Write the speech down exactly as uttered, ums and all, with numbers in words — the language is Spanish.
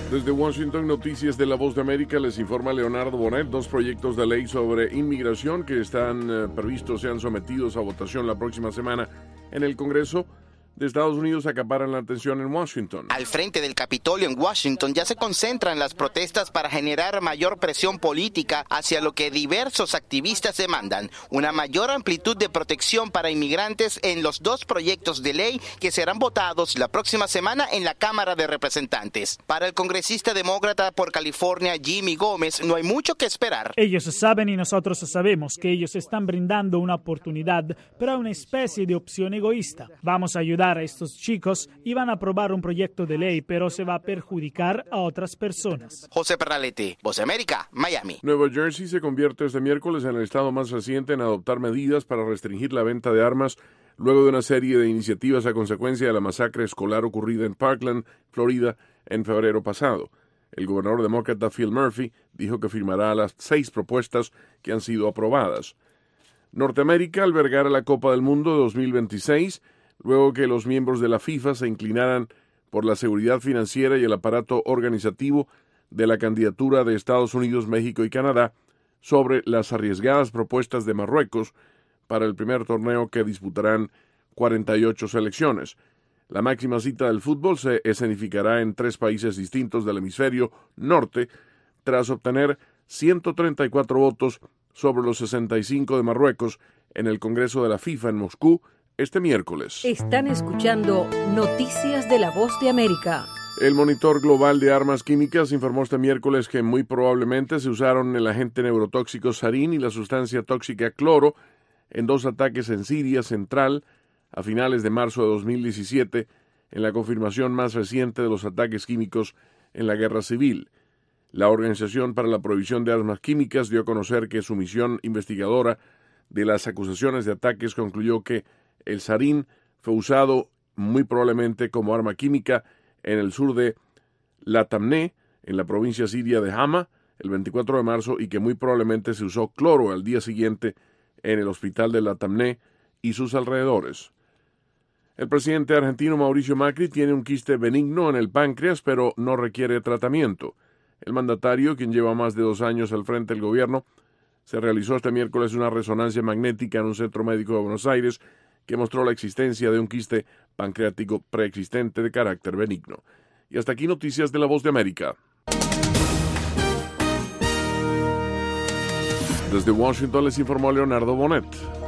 Desde Washington, Noticias de la Voz de América, les informa Leonardo Bonet. Dos proyectos de ley sobre inmigración que están eh, previstos sean sometidos a votación la próxima semana en el Congreso de Estados Unidos acaparan la atención en Washington. Al frente del Capitolio en Washington ya se concentran las protestas para generar mayor presión política hacia lo que diversos activistas demandan, una mayor amplitud de protección para inmigrantes en los dos proyectos de ley que serán votados la próxima semana en la Cámara de Representantes. Para el congresista demócrata por California, Jimmy Gómez, no hay mucho que esperar. Ellos saben y nosotros sabemos que ellos están brindando una oportunidad, pero una especie de opción egoísta. Vamos a ayudar a estos chicos y van a aprobar un proyecto de ley, pero se va a perjudicar a otras personas. José Perralete, Voz de América, Miami. Nueva Jersey se convierte este miércoles en el estado más reciente en adoptar medidas para restringir la venta de armas luego de una serie de iniciativas a consecuencia de la masacre escolar ocurrida en Parkland, Florida, en febrero pasado. El gobernador demócrata Phil Murphy dijo que firmará las seis propuestas que han sido aprobadas. Norteamérica albergará la Copa del Mundo de dos mil veintiséis luego que los miembros de la FIFA se inclinaran por la seguridad financiera y el aparato organizativo de la candidatura de Estados Unidos, México y Canadá sobre las arriesgadas propuestas de Marruecos para el primer torneo que disputarán cuarenta y ocho selecciones. La máxima cita del fútbol se escenificará en tres países distintos del hemisferio norte tras obtener ciento treinta y cuatro votos sobre los sesenta y cinco de Marruecos en el Congreso de la FIFA en Moscú este miércoles. Están escuchando Noticias de la Voz de América. El monitor global de armas químicas informó este miércoles que muy probablemente se usaron el agente neurotóxico sarín y la sustancia tóxica cloro en dos ataques en Siria Central a finales de marzo de dos mil diecisiete, en la confirmación más reciente de los ataques químicos en la guerra civil. La Organización para la Prohibición de Armas Químicas dio a conocer que su misión investigadora de las acusaciones de ataques concluyó que el sarín fue usado muy probablemente como arma química en el sur de Latamné, en la provincia siria de Hama, el veinticuatro de marzo, y que muy probablemente se usó cloro al día siguiente en el hospital de Latamné y sus alrededores. El presidente argentino Mauricio Macri tiene un quiste benigno en el páncreas, pero no requiere tratamiento. El mandatario, quien lleva más de dos años al frente del gobierno, se realizó este miércoles una resonancia magnética en un centro médico de Buenos Aires que mostró la existencia de un quiste pancreático preexistente de carácter benigno. Y hasta aquí Noticias de la Voz de América. Desde Washington les informó Leonardo Bonet.